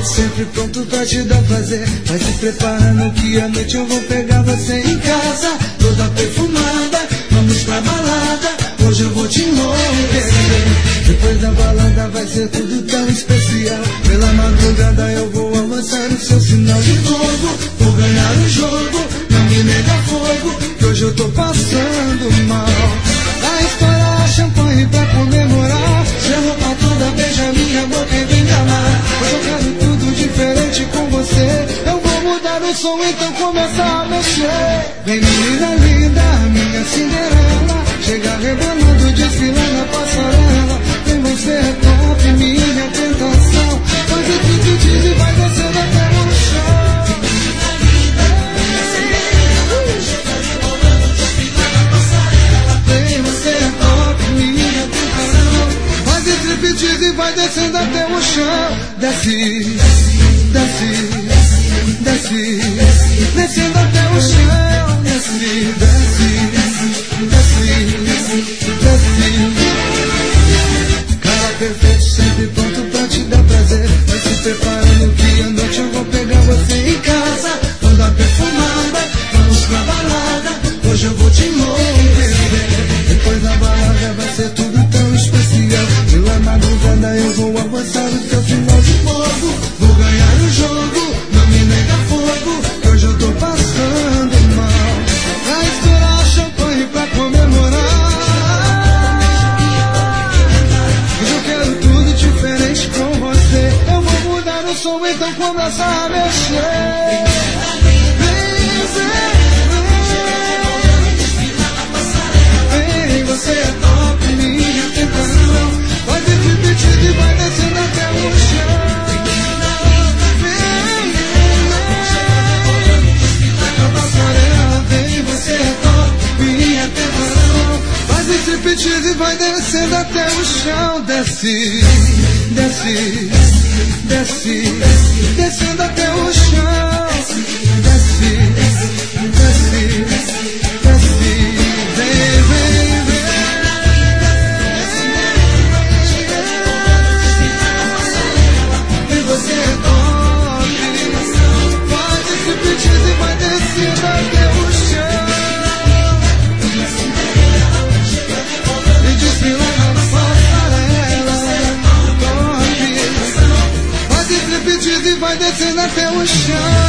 sempre pronto pra te dar prazer. Vai se preparando que à noite eu vou pegar você em casa, toda perfumada, vamos pra balada, hoje eu vou te enlouquecer. Depois da balada vai ser tudo tão especial. Pela madrugada eu vou avançar o seu sinal de fogo. Vou ganhar o jogo, não me nega fogo, que hoje eu tô passando mal. Vai estourar champanhe pra comemorar, chama pra toda, beija minha boca e vem calar. Hoje eu quero tudo diferente com você. Eu vou mudar o som, então começa a mexer. Vem menina linda, minha Cinderela, chega rebolando, desfila na passarela. Vem você é top, minha tentação. Faz o que tu diz e vai descendo até o chão. Vem você é top, minha tentação. Faz esse pedido e vai descendo até o chão. Desce, desce, desce, descendo até o chão. Desce, desce, desce, desce. Cara perfeito, sempre pronto pra te dar prazer. Vai se preparando que à noite eu vou pegar você em casa, toda perfumada, vamos pra balada, hoje eu vou te enlouquecer. Depois da balada vai ser tudo tão especial. Pela madrugada eu vou avançar o seu final de fogo. Vou ganhar o jogo, não me nega fogo, que hoje eu tô passando mal. Vai estourar champanhe pra comemorar. Hoje eu quero tudo diferente com você. Eu vou mudar o som, então começa a mexer. Vem, você é top, minha tentação. Faz esse pedido e vai descendo até o chão. Vem, você é top, minha tentação. Faz esse pedido e vai descendo até o chão. Desce, desce, desce, descendo até o chão. Desce, desce, desce. Vem, vem, vem. E você é top. Faz esse pedido e vai descendo até o chão. E desfila na passarela. Top. Faz esse pedido e vai descendo até o chão.